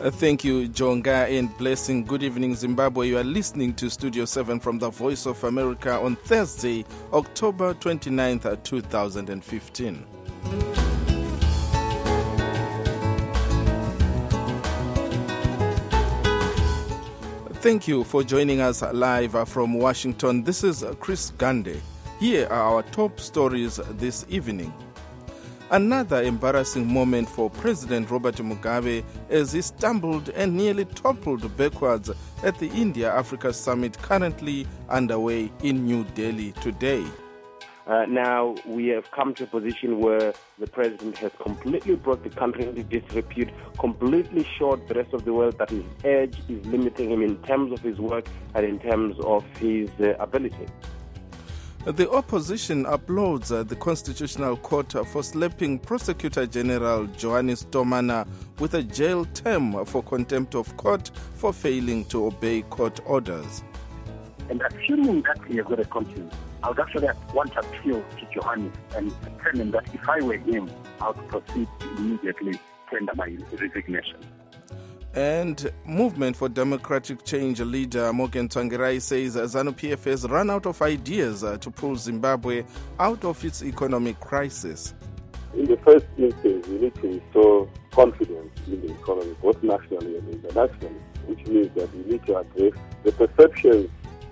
Thank you, Jonga, and blessing. Good evening, Zimbabwe. You are listening to Studio 7 from the Voice of America on Thursday, October 29th, 2015. Thank you for joining us live from Washington. This is Chris Gande. Here are our top stories this evening. Another embarrassing moment for President Robert Mugabe as he stumbled and nearly toppled backwards at the India-Africa summit currently underway in New Delhi today. Now we have come to a position where the president has completely brought the country into disrepute, completely showed the rest of the world that his edge is limiting him in terms of his work and in terms of his ability. The opposition applauds the Constitutional Court for slapping Prosecutor General Johannes Tomana with a jail term for contempt of court for failing to obey court orders. And assuming that he has got a conscience, I would actually want to appeal to Johannes and tell him that if I were him, I would proceed to immediately tender my resignation. And Movement for Democratic Change leader Morgan Tsvangirai says ZANU-PF has run out of ideas to pull Zimbabwe out of its economic crisis. In the first instance, we need to restore confidence in the economy, both nationally and internationally, which means that we need to address the perceptions.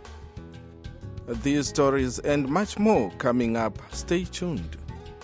These stories and much more coming up. Stay tuned.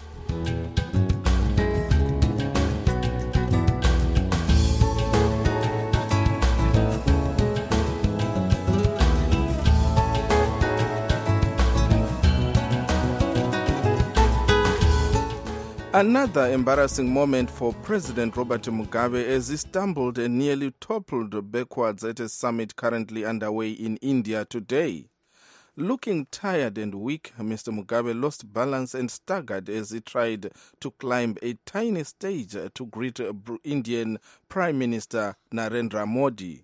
Another embarrassing moment for President Robert Mugabe as he stumbled and nearly toppled backwards at a summit currently underway in India today. Looking tired and weak, Mr. Mugabe lost balance and staggered as he tried to climb a tiny stage to greet Indian Prime Minister Narendra Modi.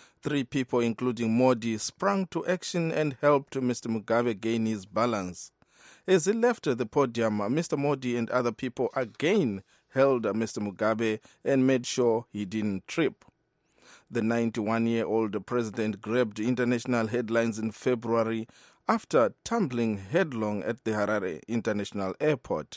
3 people, including Modi, sprang to action and helped Mr. Mugabe gain his balance. As he left the podium, Mr. Modi and other people again held Mr. Mugabe and made sure he didn't trip. The 91-year-old president grabbed international headlines in February after tumbling headlong at the Harare International Airport.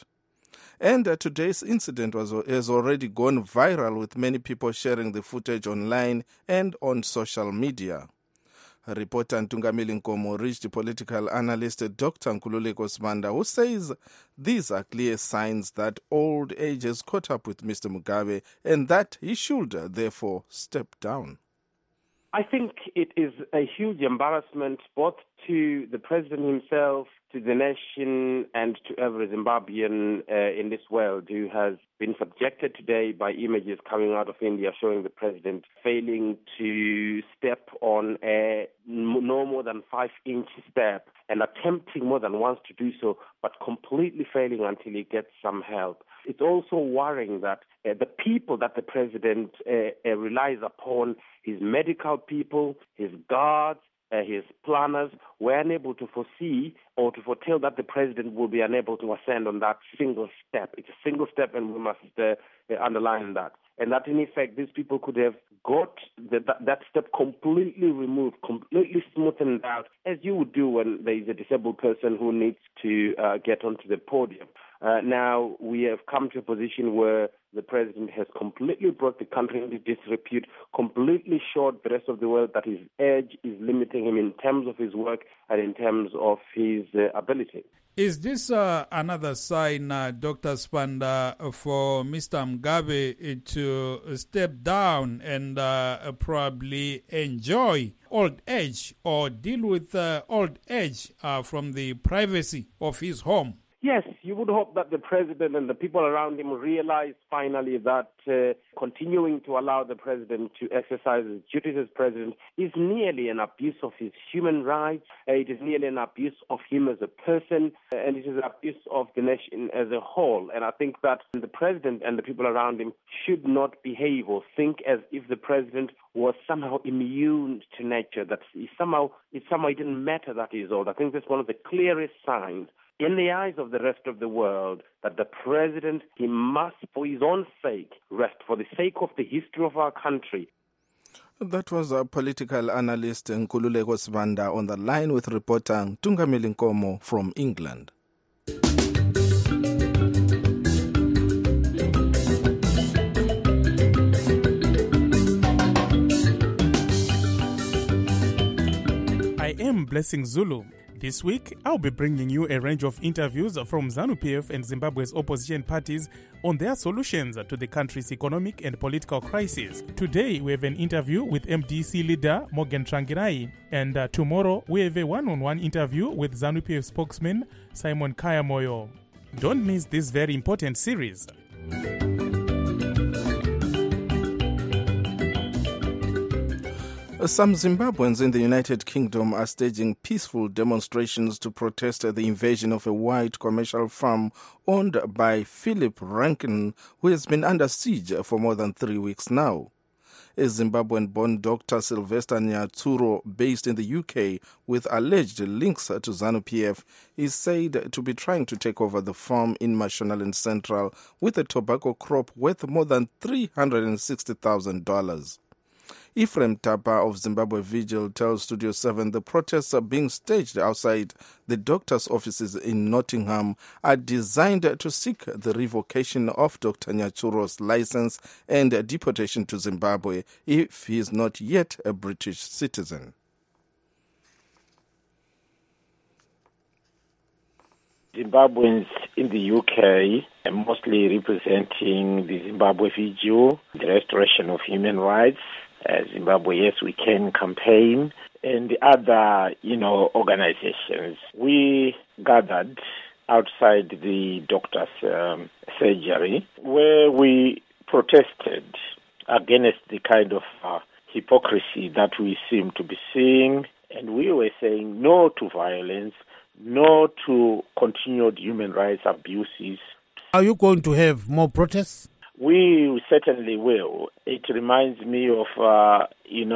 And today's incident has already gone viral, with many people sharing the footage online and on social media. Reporter Ntungamili Nkomo reached political analyst Dr. Nkululeko Sibanda, who says these are clear signs that old age has caught up with Mr. Mugabe and that he should therefore step down. I think it is a huge embarrassment both to the president himself, to the nation, and to every Zimbabwean in this world who has been subjected today by images coming out of India showing the president failing to step on a no more than 5-inch step and attempting more than once to do so, but completely failing until he gets some help. It's also worrying that the people that the president relies upon, his medical people, his guards, his planners, were unable to foresee or to foretell that the president will be unable to ascend on that single step. It's a single step, and we must underline that. And that, in effect, these people could have got that step completely removed, completely smoothened out, as you would do when there is a disabled person who needs to get onto the podium. Now we have come to a position where the president has completely brought the country into disrepute, completely showed the rest of the world that his edge is limiting him in terms of his work and in terms of his ability. Is this another sign, Dr. Sibanda, for Mr. Mugabe to step down and probably enjoy old age or deal with old age from the privacy of his home? Yes, you would hope that the president and the people around him realize finally that continuing to allow the president to exercise his duties as president is nearly an abuse of his human rights. It is nearly an abuse of him as a person, and it is an abuse of the nation as a whole. And I think that the president and the people around him should not behave or think as if the president was somehow immune to nature, that it somehow didn't matter that he's old. I think that's one of the clearest signs in the eyes of the rest of the world that the president, he must, for his own sake, rest, for the sake of the history of our country, That was a political analyst Nkululeko Sibanda on the line with reporter Tungamili Nkomo from England. I am Blessing Zulu. This week, I'll be bringing you a range of interviews from ZANU-PF and Zimbabwe's opposition parties on their solutions to the country's economic and political crisis. Today, we have an interview with MDC leader Morgan Tsvangirai, and tomorrow, we have a one-on-one interview with ZANU-PF spokesman Simon Kayamoyo. Don't miss this very important series. Some Zimbabweans in the United Kingdom are staging peaceful demonstrations to protest the invasion of a white commercial farm owned by Philip Rankin, who has been under siege for more than 3 weeks now. A Zimbabwean-born Dr. Sylvester Nyatsuro, based in the UK with alleged links to ZANU-PF, is said to be trying to take over the farm in Mashonaland Central with a tobacco crop worth more than $360,000. Ephraim Tapa of Zimbabwe Vigil tells Studio 7 the protests are being staged outside the doctor's offices in Nottingham are designed to seek the revocation of Dr. Nyatsuro's license and deportation to Zimbabwe if he is not yet a British citizen. Zimbabweans in the UK, mostly representing the Zimbabwe Vigil, the Restoration of Human Rights, Zimbabwe Yes We Can campaign, and the other, organizations. We gathered outside the doctor's surgery where we protested against the kind of hypocrisy that we seem to be seeing, and we were saying no to violence, no to continued human rights abuses. Are you going to have more protests? We certainly will. It reminds me of, in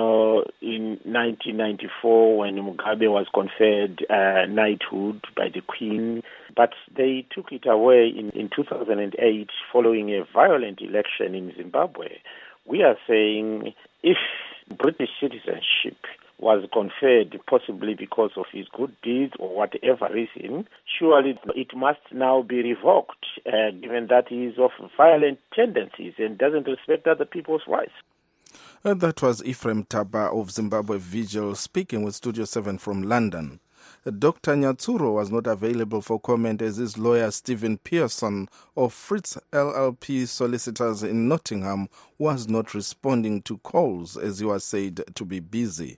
1994 when Mugabe was conferred knighthood by the Queen, but they took it away in 2008 following a violent election in Zimbabwe. We are saying if British citizenship was conferred possibly because of his good deeds or whatever reason, surely it must now be revoked, given that he is of violent tendencies and doesn't respect other people's rights. That was Ephraim Taba of Zimbabwe Vigil speaking with Studio 7 from London. Dr. Nyatsuro was not available for comment as his lawyer Stephen Pearson of Fritz LLP Solicitors in Nottingham was not responding to calls as he was said to be busy.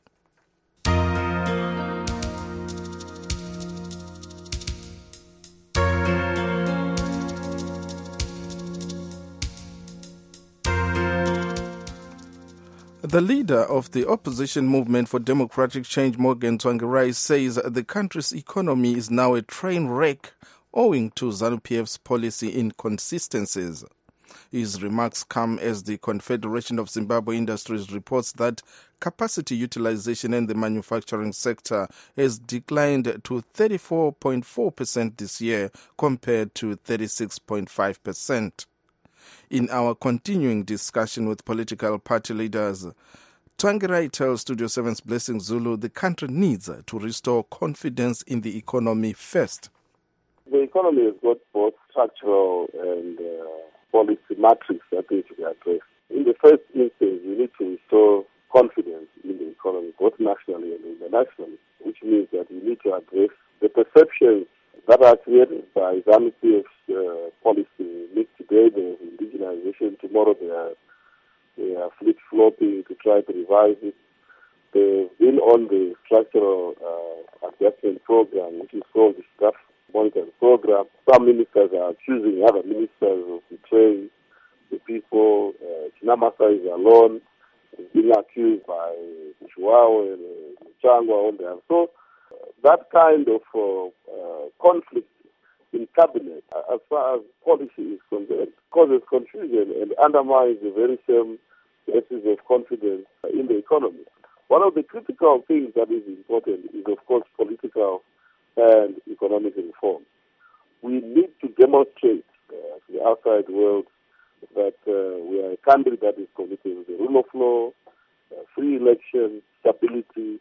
The leader of the opposition movement for democratic change, Morgan Tsvangirai, says the country's economy is now a train wreck owing to ZANU-PF's policy inconsistencies. His remarks come as the Confederation of Zimbabwe Industries reports that capacity utilization in the manufacturing sector has declined to 34.4% this year compared to 36.5%. In our continuing discussion with political party leaders, Tsvangirai tells Studio 7's Blessing Zulu the country needs to restore confidence in the economy first. The economy has got both structural and policy matrix that need to be addressed. In the first instance, we need to restore confidence in the economy, both nationally and internationally, which means that we need to address the perceptions that are created by ZANU-PF's policy. Today there's indigenization, tomorrow they are flip-flopping to try to revive it. They've been on the structural adjustment program, which is called the staff monitoring program. Some ministers are accusing other ministers of betraying the people. Chinamasa is alone. He's being accused by Mshuwawe and Mchangwa on there. So that kind of conflict in cabinet, as far as policy is concerned, causes confusion and undermines the very same basis of confidence in the economy. One of the critical things that is important is, of course, political and economic reform. We need to demonstrate to the outside world that we are a country that is committed to the rule of law, free election, stability.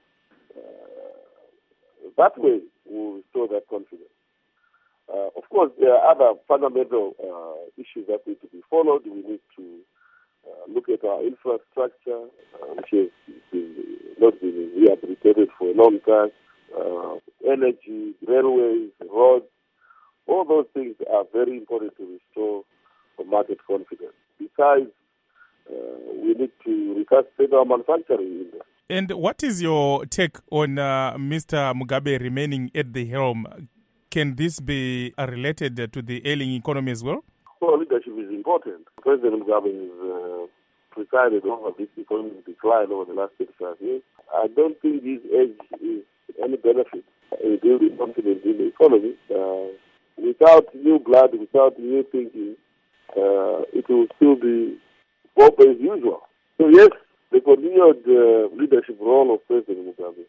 That way, we will restore that confidence. Of course, there are other fundamental issues that need to be followed. We need to look at our infrastructure, which has not been rehabilitated for a long time. Energy, railways, roads, all those things are very important to restore market confidence. Besides, we need to resuscitate our manufacturing industry. And what is your take on Mr. Mugabe remaining at the helm? Can this be related to the ailing economy as well? Well, leadership is important. President Mugabe has presided over this economic decline over the last 35 years. I don't think his age is any benefit in building confidence in the economy. Without new blood, without new thinking, it will still be what as usual. So yes, the continued leadership role of President Mugabe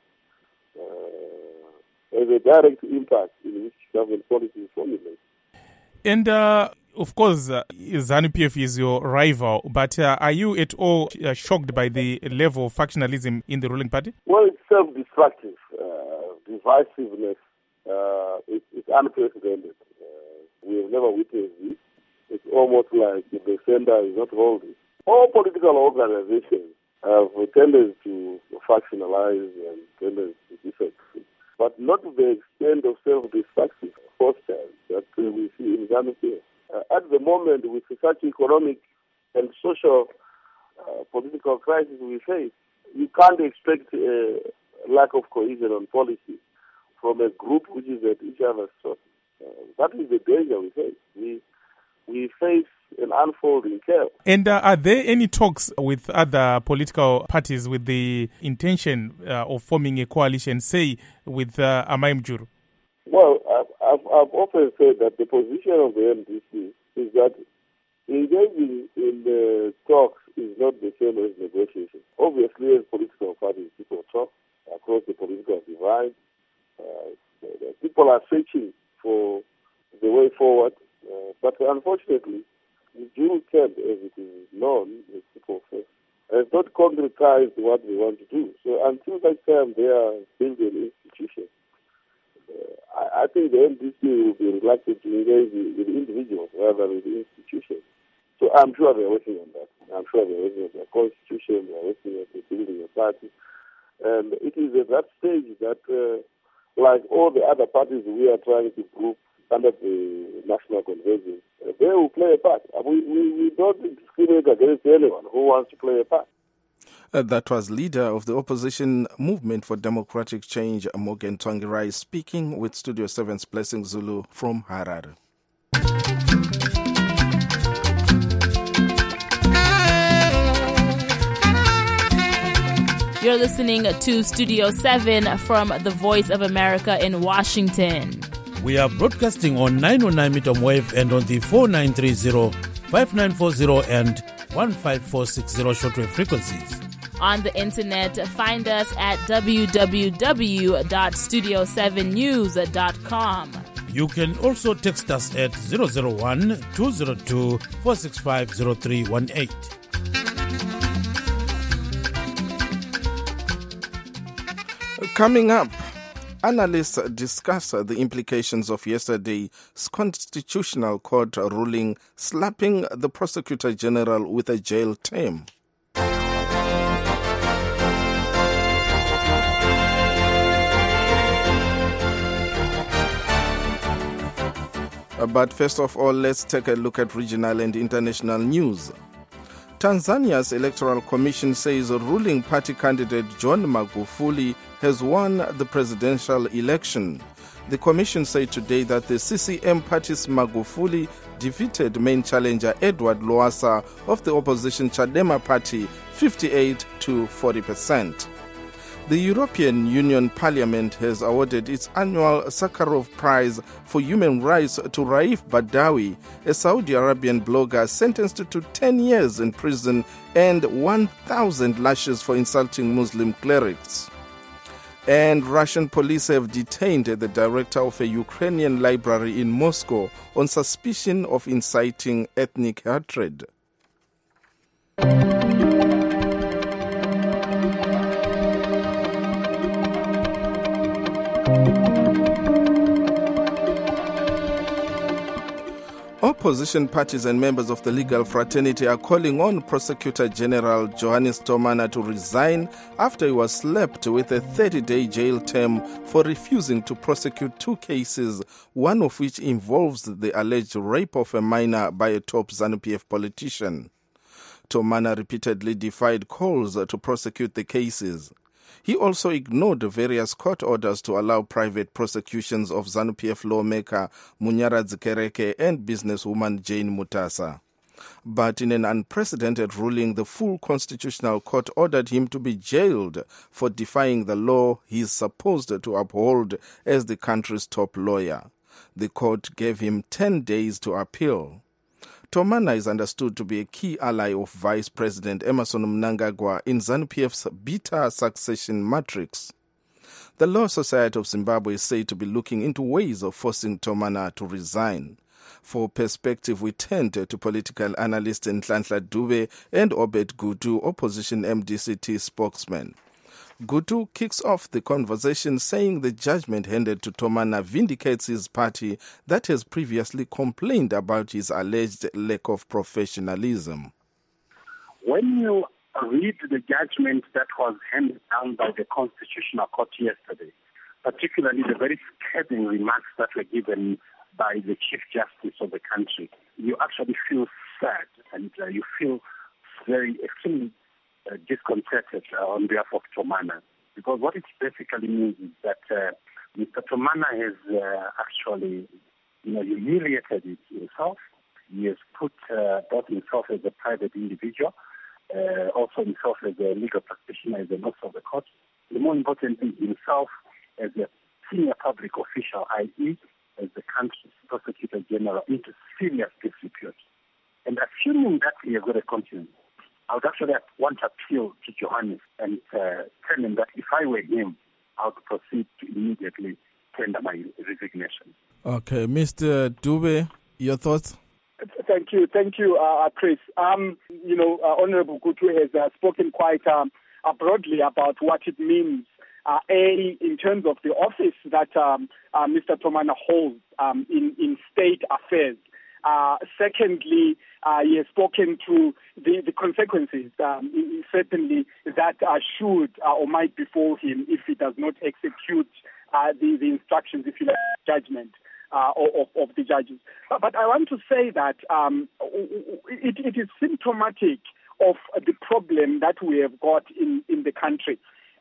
has a direct impact in which government policy is formulated. And of course, ZANU-PF is your rival, but are you at all shocked by the level of factionalism in the ruling party? Well, it's self-destructive. Divisiveness, it's unprecedented. We have never witnessed this. It's almost like the sender is not holding. All political organizations have a tendency to factionalize and tendency to disagree, but not to the extent of self-destructive postures that we see in ZANU-PF. At the moment, with such economic and social political crisis we face, you can't expect a lack of cohesion on policy from a group which is at each other's throat. That is the danger we face. We face an unfolding chaos. And are there any talks with other political parties with the intention of forming a coalition, say, with Amai Mjuru? Well, I've often said that the position of the MDC is that engaging in the talks is not the same as negotiation. Obviously, as political parties, people talk across the political divide. People are searching for the way forward, but unfortunately, the June camp, as it is known, as people say, has not concretized what they want to do. So until that time, they are building an institution. I think the MDC will be reluctant to engage with individuals rather than with the institutions. So I'm sure they're working on that. I'm sure they're working on their constitution, they're working on the building of party. And it is at that stage that, like all the other parties we are trying to group under the National Convention, they will play a part. We don't discriminate against anyone who wants to play a part. That was leader of the opposition movement for democratic change, Morgan Tsvangirai, speaking with Studio 7's Blessing Zulu from Harare. You're listening to Studio 7 from the Voice of America in Washington. We are broadcasting on 909 medium wave and on the 4930, 5940 and 15460 shortwave frequencies. On the internet, find us at www.studio7news.com. You can also text us at 001-202-465-0318. Coming up, analysts discuss the implications of yesterday's Constitutional Court ruling slapping the Prosecutor General with a jail term. But first of all, let's take a look at regional and international news. Tanzania's Electoral Commission says ruling party candidate John Magufuli has won the presidential election. The commission said today that the CCM party's Magufuli defeated main challenger Edward Lowassa of the opposition Chadema party 58 to 40%. The European Union Parliament has awarded its annual Sakharov Prize for Human Rights to Raif Badawi, a Saudi Arabian blogger sentenced to 10 years in prison and 1,000 lashes for insulting Muslim clerics. And Russian police have detained the director of a Ukrainian library in Moscow on suspicion of inciting ethnic hatred. Opposition parties and members of the legal fraternity are calling on Prosecutor General Johannes Tomana to resign after he was slapped with a 30-day jail term for refusing to prosecute two cases, one of which involves the alleged rape of a minor by a top ZANU-PF politician. Tomana repeatedly defied calls to prosecute the cases. He also ignored various court orders to allow private prosecutions of ZANU-PF lawmaker Munyaradzi Kereke and businesswoman Jane Mutasa. But in an unprecedented ruling, the full Constitutional Court ordered him to be jailed for defying the law he is supposed to uphold as the country's top lawyer. The court gave him 10 days to appeal. Tomana is understood to be a key ally of Vice President Emmerson Mnangagwa in ZANU-PF's bitter succession matrix. The Law Society of Zimbabwe is said to be looking into ways of forcing Tomana to resign. For perspective, we turned to political analyst Nhlanhla Dube and Obed Gutu, opposition MDCT spokesman. Gutu kicks off the conversation saying the judgment handed to Tomana vindicates his party that has previously complained about his alleged lack of professionalism. When you read the judgment that was handed down by the Constitutional Court yesterday, particularly the very scathing remarks that were given by the Chief Justice of the country, you actually feel sad and you feel very extremely disconcerted on behalf of Tomana, because what it basically means is that Mr. Tomana has actually, humiliated himself. He has put both himself as a private individual, also himself as a legal practitioner, as an officer of the court, the more importantly, himself as a senior public official, i.e., as the country's Prosecutor General, into serious disrepute. And assuming that he has got a conscience, I would actually want to appeal to Johannes and tell him that if I were him, I would proceed to immediately tender my resignation. Okay, Mr. Dube, your thoughts? Thank you, Chris. Honorable Gutu has spoken quite broadly about what it means, in terms of the office that Mr. Tomana holds in state affairs. Secondly, he has spoken to the consequences, certainly, that should or might befall him if he does not execute the instructions, if you like, judgment of the judges. But I want to say that it is symptomatic of the problem that we have got in the country.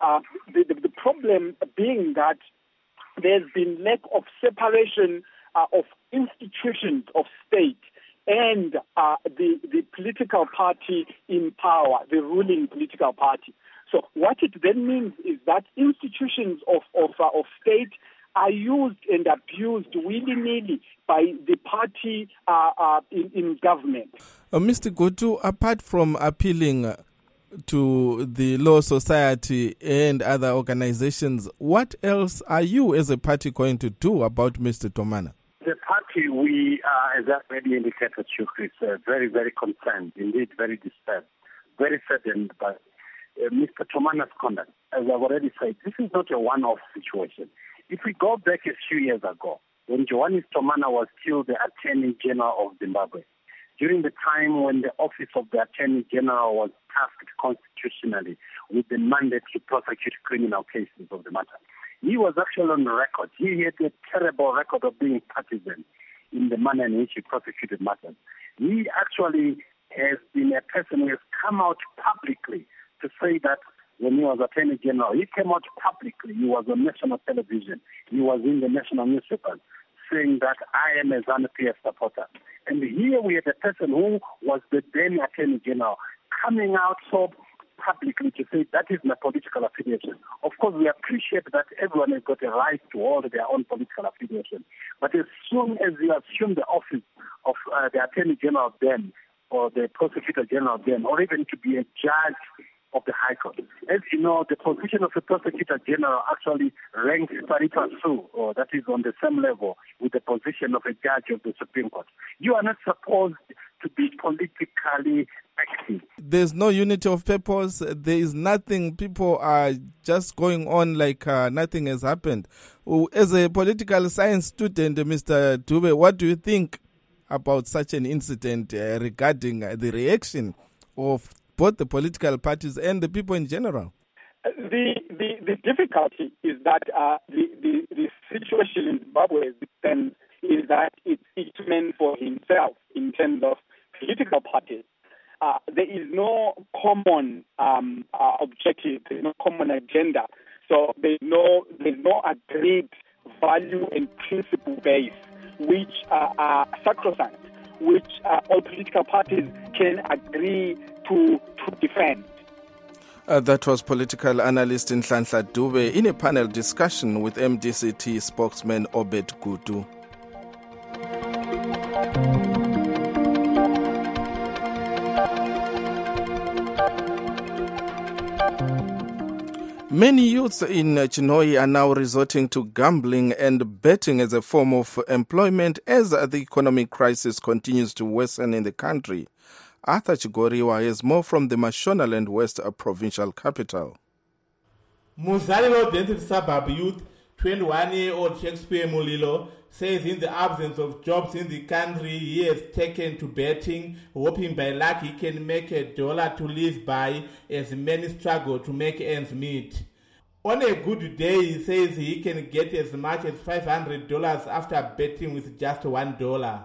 The problem being that there's been lack of separation of institutions of state and the political party in power, the ruling political party. So what it then means is that institutions of state are used and abused willy-nilly by the party in government. Mr. Gutu, apart from appealing to the Law Society and other organizations, what else are you as a party going to do about Mr. Tomana? The party, we are, as I already indicated to Chris, very, very concerned, indeed very disturbed, very saddened by Mr. Tomana's conduct. As I've already said, this is not a one-off situation. If we go back a few years ago, when Johannes Tomana was still the Attorney General of Zimbabwe, during the time when the office of the Attorney General was tasked constitutionally with the mandate to prosecute criminal cases of the matter, he was actually on the record. He had a terrible record of being partisan in the manner in which he prosecuted matters. He actually has been a person who has come out publicly to say that when he was Attorney General, he came out publicly. He was on national television. He was in the national newspapers saying that I am a ZANU-PF supporter. And here we had a person who was the then Attorney General coming out so publicly to say that is my political affiliation. Of course, we appreciate that everyone has got a right to hold their own political affiliation. But as soon as you assume the office of the Attorney General then, or the Prosecutor General then, or even to be a judge of the High Court. As you know, the position of the Prosecutor General actually ranks pari passu, or that is on the same level with the position of a judge of the Supreme Court. You are not supposed to be politically active. There's no unity of purpose. There is nothing. People are just going on like nothing has happened. As a political science student, Mr. Dube, what do you think about such an incident regarding the reaction of both the political parties and the people in general? The difficulty is that the situation in Zimbabwe is that it's each man for himself in terms of political parties. There is no common objective. There's no common agenda. So there's no agreed value and principle base which are sacrosanct, which all political parties can agree to defend. That was political analyst Nhlanhla Dube in a panel discussion with MDCT spokesman Obed Gudu. Many youths in Chinhoyi are now resorting to gambling and betting as a form of employment as the economic crisis continues to worsen in the country. Arthur Chigoriwa has more from the Mashonaland West provincial capital. Muzalilo Dental Suburb youth, 21-year-old Shakespeare Mulilo, says in the absence of jobs in the country, he has taken to betting, hoping by luck he can make $1 to live by as many struggle to make ends meet. On a good day, he says he can get as much as $500 after betting with just $1.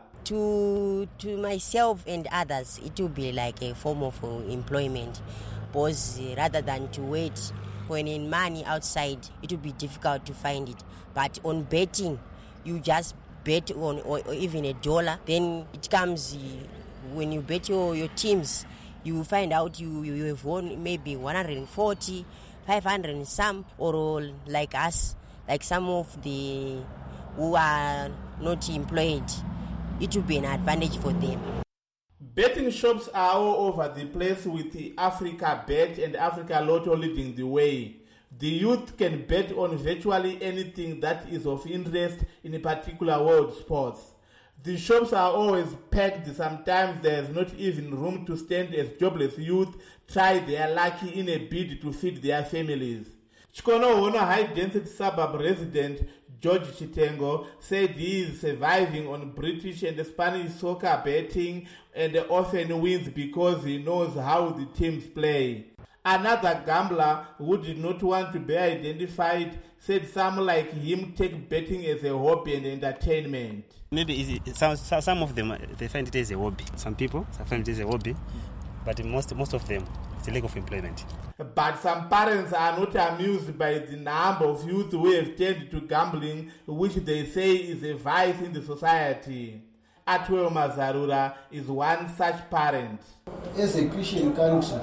To myself and others, it will be like a form of employment, because rather than to wait for any money outside, it will be difficult to find it. But on betting, you just bet on or even $1, then it comes when you bet your teams, you find out you have won maybe 140, 500 and some, or like us, like some of the who are not employed, it will be an advantage for them. Betting shops are all over the place with the Africa Bet and Africa Lotto leading the way. The youth can bet on virtually anything that is of interest in a particular world sports. The shops are always packed. Sometimes there is not even room to stand as jobless youth try their luck in a bid to feed their families. Chikonohono high-density suburb resident George Chitengo said he is surviving on British and Spanish soccer betting and often wins because he knows how the teams play. Another gambler who did not want to be identified said some like him take betting as a hobby and entertainment. Maybe some of them they find it as a hobby. Some people find it as a hobby, but most of them it's a lack of employment. But some parents are not amused by the number of youth who have turned to gambling, which they say is a vice in the society. Atwell Mazarura is one such parent. As a Christian country,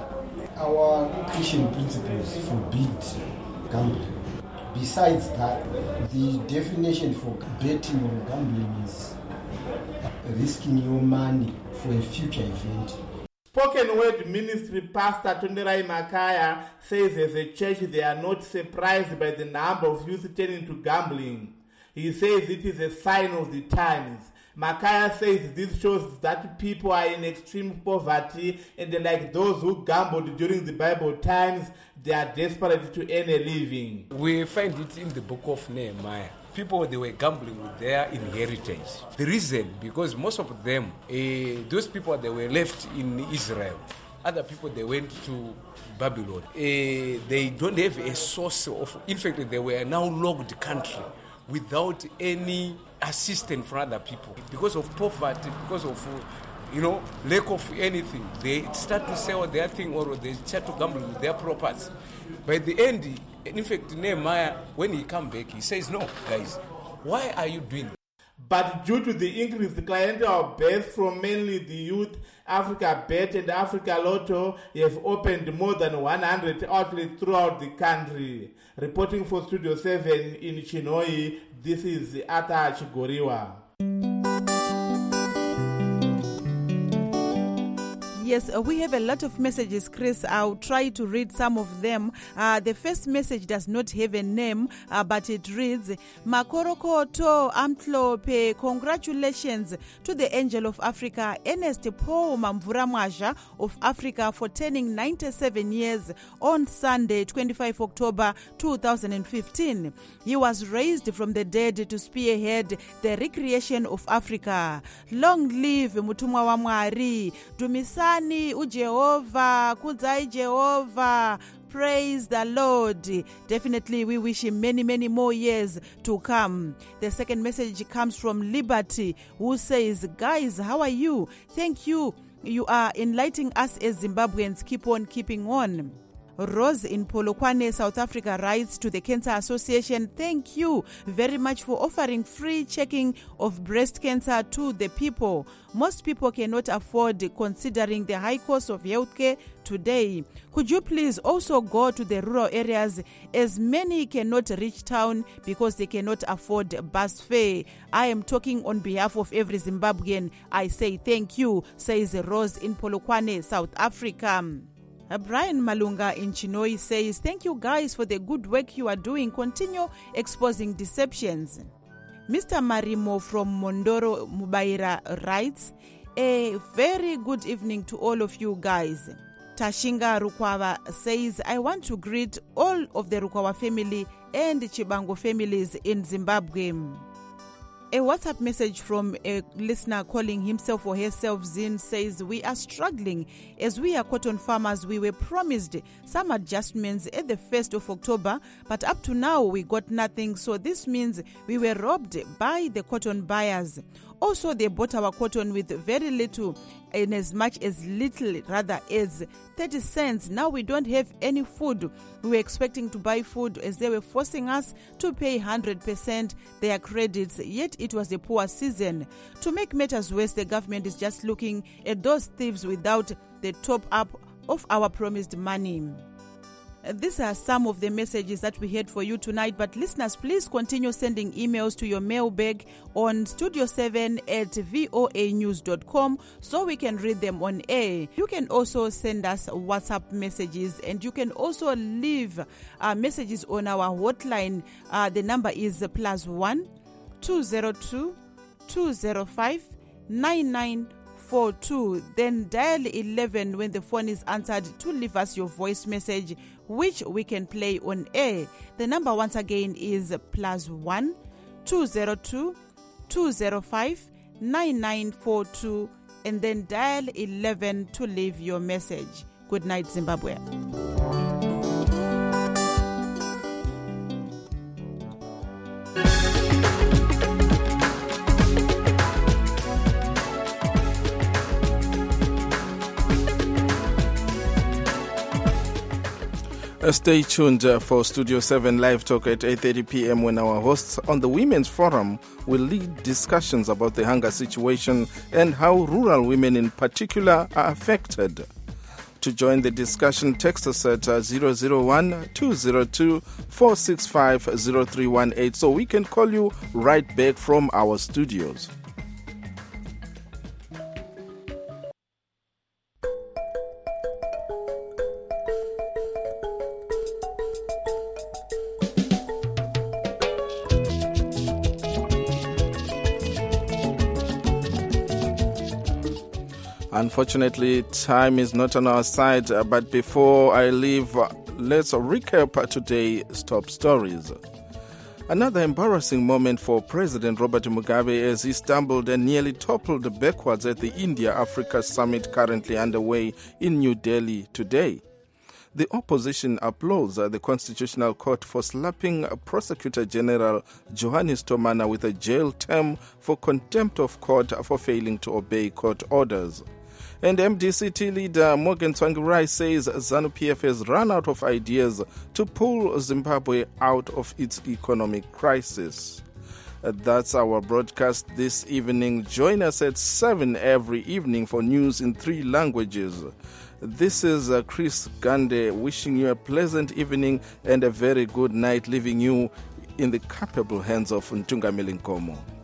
our Christian principles forbid gambling. Besides that, the definition for betting or gambling is risking your money for a future event. Spoken Word Ministry Pastor Tonderai Makaya says as a church they are not surprised by the number of youth turning to gambling. He says it is a sign of the times. Makaya says this shows that people are in extreme poverty and like those who gambled during the Bible times, they are desperate to earn a living. We find it in the book of Nehemiah. People, they were gambling with their inheritance. The reason, because most of them, those people, they were left in Israel. Other people, they went to Babylon. They don't have a source of, in fact, they were now locked country without any assistance from other people. Because of poverty, because of, lack of anything, they start to sell their thing or they start to gamble with their properties. By the end, in fact, Nehemiah, when he come back, he says, no, guys, why are you doing that? But due to the increased clientele base from mainly the youth, Africa Bet and Africa Lotto have opened more than 100 outlets throughout the country. Reporting for Studio 7 in Chinhoyi, this is Arthur Chigoriwa. Yes, we have a lot of messages, Chris. I'll try to read some of them. The first message does not have a name, but it reads, Makorokoto Amtlope, congratulations to the Angel of Africa, Ernest Paul Mamvura Mwaja of Africa, for turning 97 years on Sunday, 25 October 2015. He was raised from the dead to spearhead the recreation of Africa. Long live Mutumwa wa Mwari, Dumisani uJehova, Kudzai Jehovah. Praise the Lord. Definitely, we wish him many, many more years to come. The second message comes from Liberty, who says, guys, how are you? Thank you. You are enlightening us as Zimbabweans. Keep on keeping on. Rose in Polokwane, South Africa, writes to the Cancer Association, thank you very much for offering free checking of breast cancer to the people. Most people cannot afford, considering the high cost of healthcare today. Could you please also go to the rural areas, as many cannot reach town because they cannot afford bus fare? I am talking on behalf of every Zimbabwean. I say thank you, says Rose in Polokwane, South Africa. Brian Malunga in Chinoi says, thank you guys for the good work you are doing. Continue exposing deceptions. Mr. Marimo from Mondoro Mubaira writes, a very good evening to all of you guys. Tashinga Rukwawa says, I want to greet all of the Rukwawa family and Chibango families in Zimbabwe. A WhatsApp message from a listener calling himself or herself Zin says, we are struggling as we are cotton farmers. We were promised some adjustments at the 1st of October, but up to now we got nothing. So this means we were robbed by the cotton buyers. Also, they bought our cotton with very little, and as much as little, rather, as 30 cents. Now we don't have any food. We were expecting to buy food as they were forcing us to pay 100% their credits, yet it was a poor season. To make matters worse, the government is just looking at those thieves without the top up of our promised money. These are some of the messages that we had for you tonight, but listeners, please continue sending emails to your mailbag on studio7@voanews.com so we can read them on air. You can also send us WhatsApp messages, and you can also leave messages on our hotline. The number is +1 202 205 9942. Then dial 11 when the phone is answered to leave us your voice message, which we can play on air. The number once again is +1 202 205 9942, and then dial 11 to leave your message. Good night, Zimbabwe. Stay tuned for Studio 7 Live Talk at 8:30 p.m. when our hosts on the Women's Forum will lead discussions about the hunger situation and how rural women in particular are affected. To join the discussion, text us at 001-202-465-0318 so we can call you right back from our studios. Unfortunately, time is not on our side, but before I leave, let's recap today's top stories. Another embarrassing moment for President Robert Mugabe as he stumbled and nearly toppled backwards at the India-Africa summit currently underway in New Delhi today. The opposition applauds the Constitutional Court for slapping Prosecutor General Johannes Tomana with a jail term for contempt of court for failing to obey court orders. And MDCT leader Morgan Tsvangirai says ZANU-PF has run out of ideas to pull Zimbabwe out of its economic crisis. That's our broadcast this evening. Join us at 7 every evening for news in 3 languages. This is Chris Gande wishing you a pleasant evening and a very good night, leaving you in the capable hands of Ntungamili Nkomo.